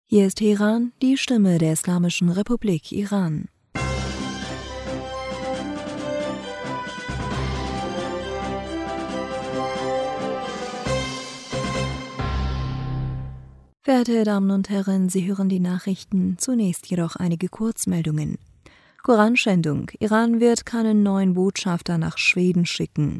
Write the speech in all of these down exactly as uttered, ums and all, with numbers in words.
Hier ist Teheran, die Stimme der Islamischen Republik Iran. Verehrte Damen und Herren, Sie hören die Nachrichten, zunächst jedoch einige Kurzmeldungen. Koranschändung: Iran wird keinen neuen Botschafter nach Schweden schicken.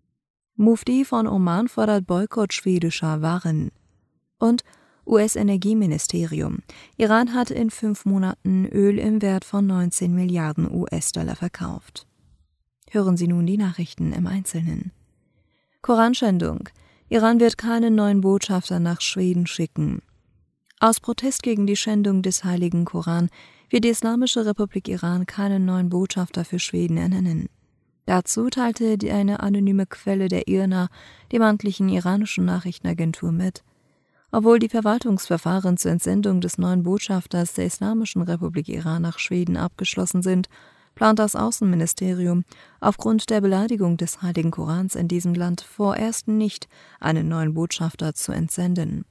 Mufti von Oman fordert Boykott schwedischer Waren. Und U S-Energieministerium: Iran hat in fünf Monaten Öl im Wert von neunzehn Milliarden U S-Dollar verkauft. Hören Sie nun die Nachrichten im Einzelnen. Koranschändung: Iran wird keinen neuen Botschafter nach Schweden schicken. Aus Protest gegen die Schändung des Heiligen Koran wird die Islamische Republik Iran keinen neuen Botschafter für Schweden ernennen. Dazu teilte eine anonyme Quelle der I R N A dem amtlichen iranischen Nachrichtenagentur mit. Obwohl die Verwaltungsverfahren zur Entsendung des neuen Botschafters der Islamischen Republik Iran nach Schweden abgeschlossen sind, plant das Außenministerium aufgrund der Beleidigung des Heiligen Korans in diesem Land vorerst nicht, einen neuen Botschafter zu entsenden.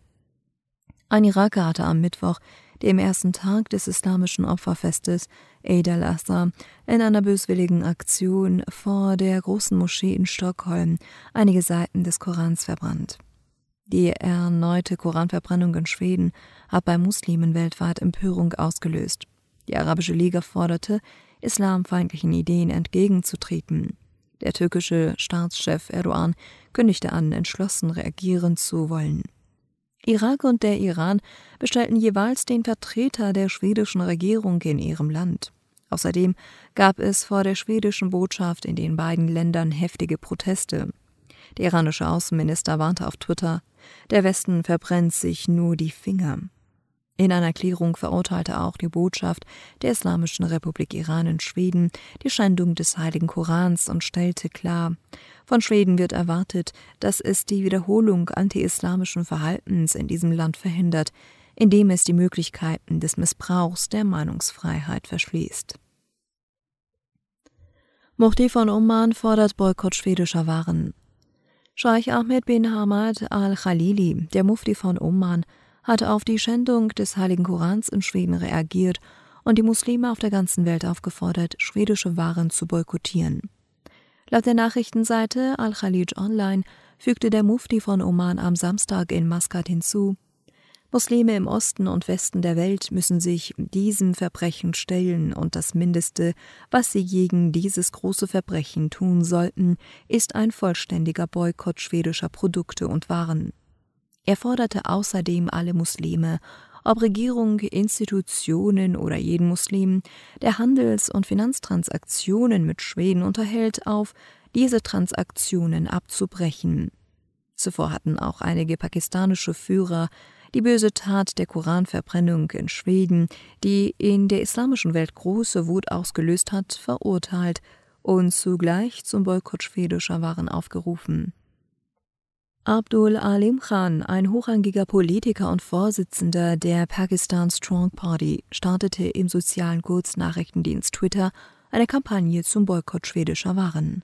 Ein Iraker hatte am Mittwoch, dem ersten Tag des islamischen Opferfestes Eid al-Adha, in einer böswilligen Aktion vor der großen Moschee in Stockholm einige Seiten des Korans verbrannt. Die erneute Koranverbrennung in Schweden hat bei Muslimen weltweit Empörung ausgelöst. Die Arabische Liga forderte, islamfeindlichen Ideen entgegenzutreten. Der türkische Staatschef Erdogan kündigte an, entschlossen reagieren zu wollen. Irak und der Iran bestellten jeweils den Vertreter der schwedischen Regierung in ihrem Land. Außerdem gab es vor der schwedischen Botschaft in den beiden Ländern heftige Proteste. Der iranische Außenminister warnte auf Twitter: Der Westen verbrennt sich nur die Finger. In einer Erklärung verurteilte auch die Botschaft der Islamischen Republik Iran in Schweden die Schändung des Heiligen Korans und stellte klar: Von Schweden wird erwartet, dass es die Wiederholung anti-islamischen Verhaltens in diesem Land verhindert, indem es die Möglichkeiten des Missbrauchs der Meinungsfreiheit verschließt. Mufti von Oman fordert Boykott schwedischer Waren. Scheich Ahmed bin Hamad al-Khalili, der Mufti von Oman, hat auf die Schändung des Heiligen Korans in Schweden reagiert und die Muslime auf der ganzen Welt aufgefordert, schwedische Waren zu boykottieren. Laut der Nachrichtenseite Al-Khalij Online fügte der Mufti von Oman am Samstag in Maskat hinzu: Muslime im Osten und Westen der Welt müssen sich diesem Verbrechen stellen, und das Mindeste, was sie gegen dieses große Verbrechen tun sollten, ist ein vollständiger Boykott schwedischer Produkte und Waren. Er forderte außerdem alle Muslime, ob Regierung, Institutionen oder jeden Muslim, der Handels- und Finanztransaktionen mit Schweden unterhält, auf, diese Transaktionen abzubrechen. Zuvor hatten auch einige pakistanische Führer die böse Tat der Koranverbrennung in Schweden, die in der islamischen Welt große Wut ausgelöst hat, verurteilt und zugleich zum Boykott schwedischer Waren aufgerufen. Abdul Alim Khan, ein hochrangiger Politiker und Vorsitzender der Pakistan Strong Party, startete im sozialen Kurznachrichtendienst Twitter eine Kampagne zum Boykott schwedischer Waren.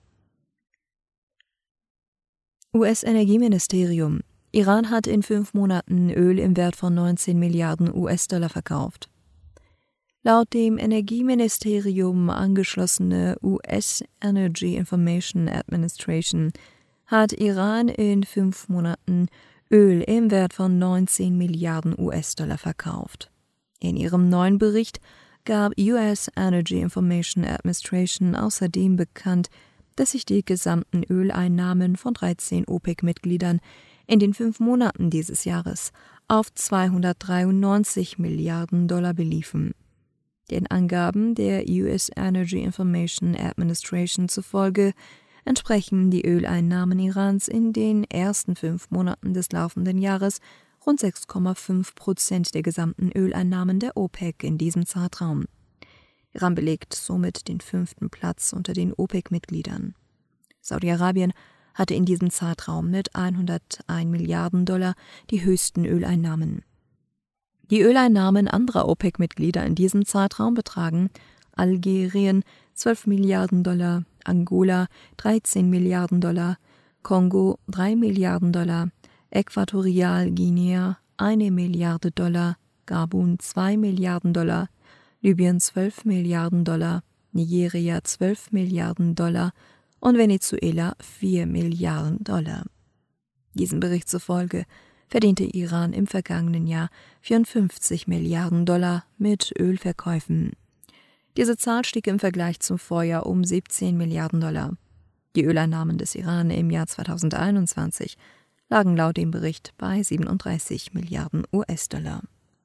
U S-Energieministerium: Iran hat in fünf Monaten Öl im Wert von neunzehn Milliarden U S-Dollar verkauft. Laut dem Energieministerium angeschlossene U S Energy Information Administration hat Iran in fünf Monaten Öl im Wert von neunzehn Milliarden U S-Dollar verkauft. In ihrem neuen Bericht gab U S Energy Information Administration außerdem bekannt, dass sich die gesamten Öleinnahmen von dreizehn OPEC-Mitgliedern in den fünf Monaten dieses Jahres auf zweihundertdreiundneunzig Milliarden Dollar beliefen. Den Angaben der U S Energy Information Administration zufolge entsprechen die Öleinnahmen Irans in den ersten fünf Monaten des laufenden Jahres rund sechs Komma fünf Prozent der gesamten Öleinnahmen der OPEC in diesem Zeitraum. Iran belegt somit den fünften Platz unter den OPEC-Mitgliedern. Saudi-Arabien hatte in diesem Zeitraum mit hunderteins Milliarden Dollar die höchsten Öleinnahmen. Die Öleinnahmen anderer OPEC-Mitglieder in diesem Zeitraum betragen Algerien zwölf Milliarden Dollar, Angola dreizehn Milliarden Dollar, Kongo drei Milliarden Dollar, Äquatorialguinea eine Milliarde Dollar, Gabun zwei Milliarden Dollar, Libyen zwölf Milliarden Dollar, Nigeria zwölf Milliarden Dollar und Venezuela vier Milliarden Dollar. Diesem Bericht zufolge verdiente Iran im vergangenen Jahr vierundfünfzig Milliarden Dollar mit Ölverkäufen. Diese Zahl stieg im Vergleich zum Vorjahr um siebzehn Milliarden Dollar. Die Öleinnahmen des Iran im Jahr zweitausendeinundzwanzig lagen laut dem Bericht bei siebenunddreißig Milliarden U S-Dollar.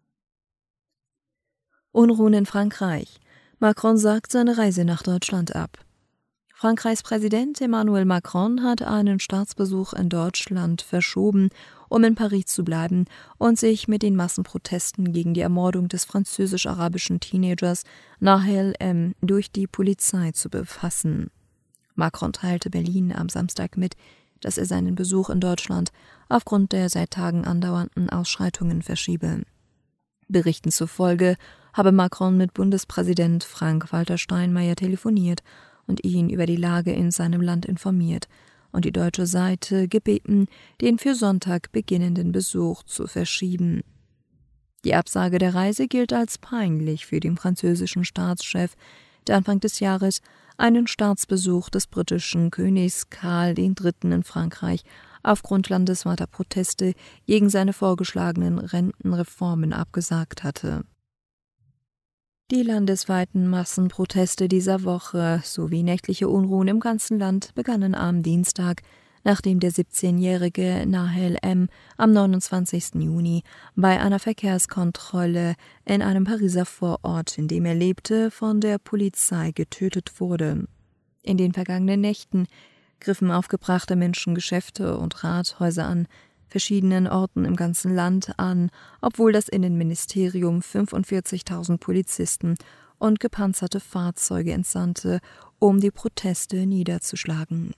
Unruhen in Frankreich. Macron sagt seine Reise nach Deutschland ab. Frankreichs Präsident Emmanuel Macron hat einen Staatsbesuch in Deutschland verschoben, um in Paris zu bleiben und sich mit den Massenprotesten gegen die Ermordung des französisch-arabischen Teenagers Nahel M. durch die Polizei zu befassen. Macron teilte Berlin am Samstag mit, dass er seinen Besuch in Deutschland aufgrund der seit Tagen andauernden Ausschreitungen verschiebe. Berichten zufolge habe Macron mit Bundespräsident Frank-Walter Steinmeier telefoniert und ihn über die Lage in seinem Land informiert und die deutsche Seite gebeten, den für Sonntag beginnenden Besuch zu verschieben. Die Absage der Reise gilt als peinlich für den französischen Staatschef, der Anfang des Jahres einen Staatsbesuch des britischen Königs Karl der Dritte in Frankreich aufgrund landesweiter Proteste gegen seine vorgeschlagenen Rentenreformen abgesagt hatte. Die landesweiten Massenproteste dieser Woche sowie nächtliche Unruhen im ganzen Land begannen am Dienstag, nachdem der siebzehnjährige Nahel M. am neunundzwanzigsten Juni bei einer Verkehrskontrolle in einem Pariser Vorort, in dem er lebte, von der Polizei getötet wurde. In den vergangenen Nächten griffen aufgebrachte Menschen Geschäfte und Rathäuser an verschiedenen Orten im ganzen Land an, obwohl das Innenministerium fünfundvierzigtausend Polizisten und gepanzerte Fahrzeuge entsandte, um die Proteste niederzuschlagen.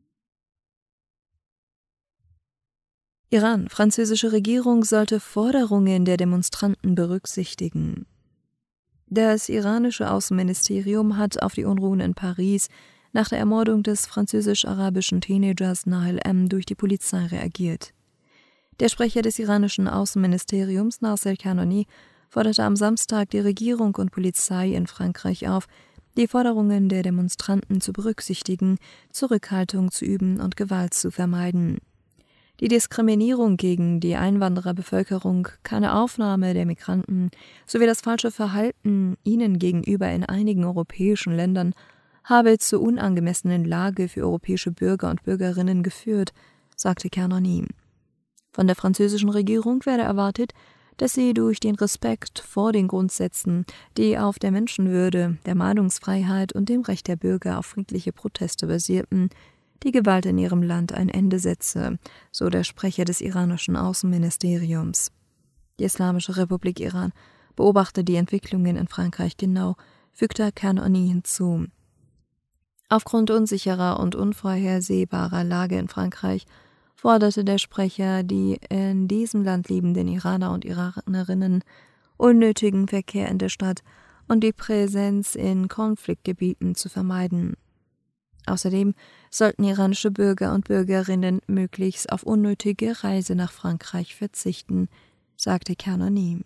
Iran: Französische Regierung sollte Forderungen der Demonstranten berücksichtigen. Das iranische Außenministerium hat auf die Unruhen in Paris nach der Ermordung des französisch-arabischen Teenagers Nahel M. durch die Polizei reagiert. Der Sprecher des iranischen Außenministeriums, Nasser Kanani, forderte am Samstag die Regierung und Polizei in Frankreich auf, die Forderungen der Demonstranten zu berücksichtigen, Zurückhaltung zu üben und Gewalt zu vermeiden. Die Diskriminierung gegen die Einwandererbevölkerung, keine Aufnahme der Migranten sowie das falsche Verhalten ihnen gegenüber in einigen europäischen Ländern habe zur unangemessenen Lage für europäische Bürger und Bürgerinnen geführt, sagte Kanani. Von der französischen Regierung werde erwartet, dass sie durch den Respekt vor den Grundsätzen, die auf der Menschenwürde, der Meinungsfreiheit und dem Recht der Bürger auf friedliche Proteste basierten, die Gewalt in ihrem Land ein Ende setze, so der Sprecher des iranischen Außenministeriums. Die Islamische Republik Iran beobachtet die Entwicklungen in Frankreich genau, fügte Kanani hinzu. Aufgrund unsicherer und unvorhersehbarer Lage in Frankreich forderte der Sprecher die in diesem Land lebenden Iraner und Iranerinnen, unnötigen Verkehr in der Stadt und die Präsenz in Konfliktgebieten zu vermeiden. Außerdem sollten iranische Bürger und Bürgerinnen möglichst auf unnötige Reise nach Frankreich verzichten, sagte Kanani.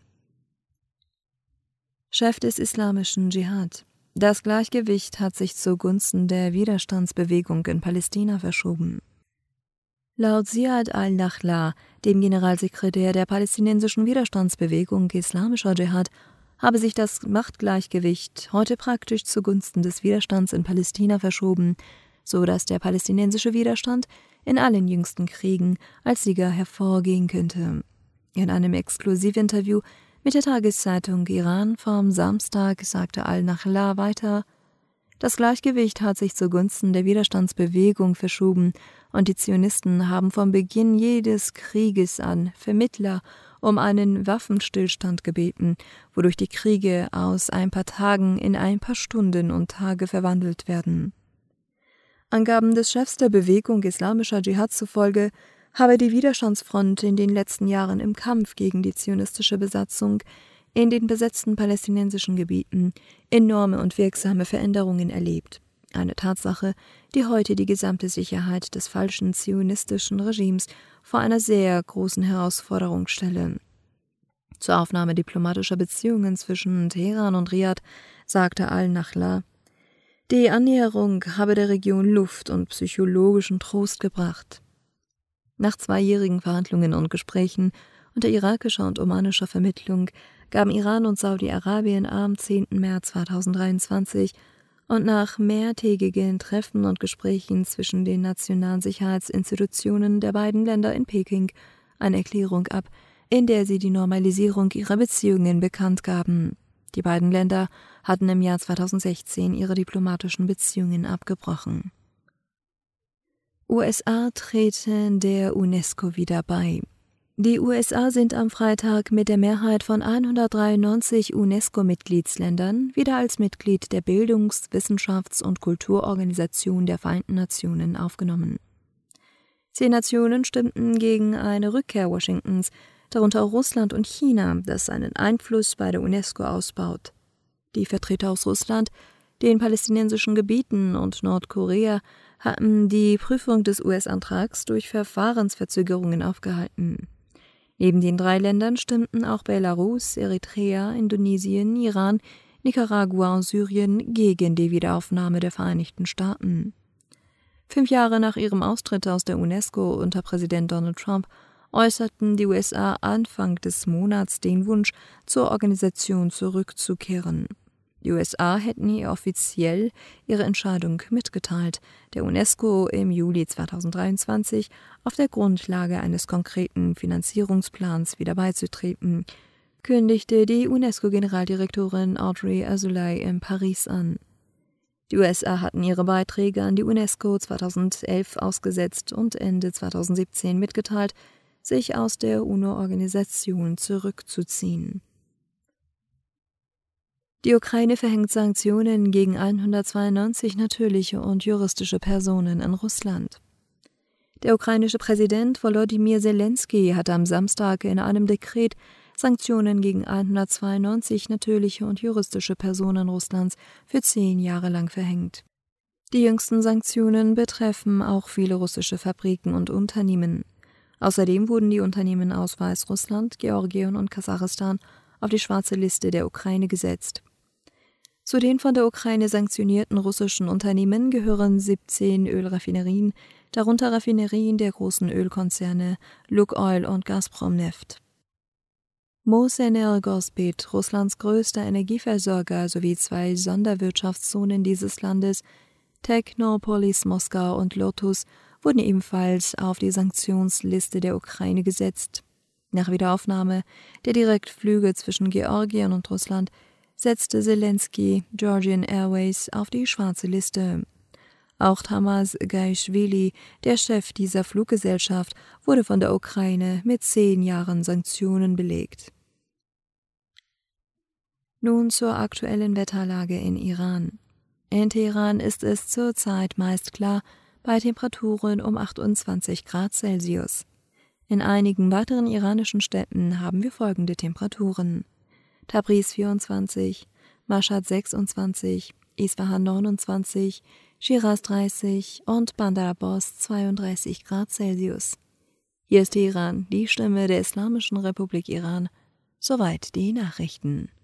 Chef des islamischen Dschihad: Das Gleichgewicht hat sich zugunsten der Widerstandsbewegung in Palästina verschoben. Laut Ziad al-Nakhla, dem Generalsekretär der palästinensischen Widerstandsbewegung Islamischer Dschihad, habe sich das Machtgleichgewicht heute praktisch zugunsten des Widerstands in Palästina verschoben, so dass der palästinensische Widerstand in allen jüngsten Kriegen als Sieger hervorgehen könnte. In einem Exklusivinterview mit der Tageszeitung Iran vom Samstag sagte al-Nakhla weiter: Das Gleichgewicht hat sich zugunsten der Widerstandsbewegung verschoben und die Zionisten haben vom Beginn jedes Krieges an Vermittler um einen Waffenstillstand gebeten, wodurch die Kriege aus ein paar Tagen in ein paar Stunden und Tage verwandelt werden. Angaben des Chefs der Bewegung Islamischer Dschihad zufolge habe die Widerstandsfront in den letzten Jahren im Kampf gegen die zionistische Besatzung in den besetzten palästinensischen Gebieten enorme und wirksame Veränderungen erlebt. Eine Tatsache, die heute die gesamte Sicherheit des falschen zionistischen Regimes vor einer sehr großen Herausforderung stelle. Zur Aufnahme diplomatischer Beziehungen zwischen Teheran und Riad sagte al-Nachla: Die Annäherung habe der Region Luft und psychologischen Trost gebracht. Nach zweijährigen Verhandlungen und Gesprächen unter irakischer und omanischer Vermittlung gaben Iran und Saudi-Arabien am zehnten März zweitausenddreiundzwanzig und nach mehrtägigen Treffen und Gesprächen zwischen den nationalen Sicherheitsinstitutionen der beiden Länder in Peking eine Erklärung ab, in der sie die Normalisierung ihrer Beziehungen bekannt gaben. Die beiden Länder hatten im Jahr zweitausendsechzehn ihre diplomatischen Beziehungen abgebrochen. U S A treten der UNESCO wieder bei. Die U S A sind am Freitag mit der Mehrheit von hundertdreiundneunzig UNESCO-Mitgliedsländern wieder als Mitglied der Bildungs-, Wissenschafts- und Kulturorganisation der Vereinten Nationen aufgenommen. Zehn Nationen stimmten gegen eine Rückkehr Washingtons, darunter auch Russland und China, das seinen Einfluss bei der UNESCO ausbaut. Die Vertreter aus Russland, den palästinensischen Gebieten und Nordkorea hatten die Prüfung des U S-Antrags durch Verfahrensverzögerungen aufgehalten. Neben den drei Ländern stimmten auch Belarus, Eritrea, Indonesien, Iran, Nicaragua und Syrien gegen die Wiederaufnahme der Vereinigten Staaten. Fünf Jahre nach ihrem Austritt aus der UNESCO unter Präsident Donald Trump äußerten die U S A Anfang des Monats den Wunsch, zur Organisation zurückzukehren. Die U S A hätten ihr offiziell ihre Entscheidung mitgeteilt, der UNESCO im Juli zweitausenddreiundzwanzig auf der Grundlage eines konkreten Finanzierungsplans wieder beizutreten, kündigte die UNESCO-Generaldirektorin Audrey Azoulay in Paris an. Die U S A hatten ihre Beiträge an die UNESCO zweitausendelf ausgesetzt und Ende zweitausendsiebzehn mitgeteilt, sich aus der UNO-Organisation zurückzuziehen. Die Ukraine verhängt Sanktionen gegen hundertzweiundneunzig natürliche und juristische Personen in Russland. Der ukrainische Präsident Volodymyr Zelensky hat am Samstag in einem Dekret Sanktionen gegen hundertzweiundneunzig natürliche und juristische Personen Russlands für zehn Jahre lang verhängt. Die jüngsten Sanktionen betreffen auch viele russische Fabriken und Unternehmen. Außerdem wurden die Unternehmen aus Weißrussland, Georgien und Kasachstan auf die schwarze Liste der Ukraine gesetzt. Zu den von der Ukraine sanktionierten russischen Unternehmen gehören siebzehn Ölraffinerien, darunter Raffinerien der großen Ölkonzerne Lukoil und Gazprom Neft. Mosenergospet, Russlands größter Energieversorger, sowie zwei Sonderwirtschaftszonen dieses Landes, Technopolis Moskau und Lotus, wurden ebenfalls auf die Sanktionsliste der Ukraine gesetzt. Nach Wiederaufnahme der Direktflüge zwischen Georgien und Russland setzte Zelensky Georgian Airways auf die schwarze Liste. Auch Tamas Gaishvili, der Chef dieser Fluggesellschaft, wurde von der Ukraine mit zehn Jahren Sanktionen belegt. Nun zur aktuellen Wetterlage in Iran. In Teheran ist es zurzeit meist klar, bei Temperaturen um achtundzwanzig Grad Celsius. In einigen weiteren iranischen Städten haben wir folgende Temperaturen: Tabriz vierundzwanzig, Mashhad sechsundzwanzig, Isfahan neunundzwanzig, Schiraz dreißig und Bandar Abbas zweiunddreißig Grad Celsius. Hier ist Teheran, die Stimme der Islamischen Republik Iran. Soweit die Nachrichten.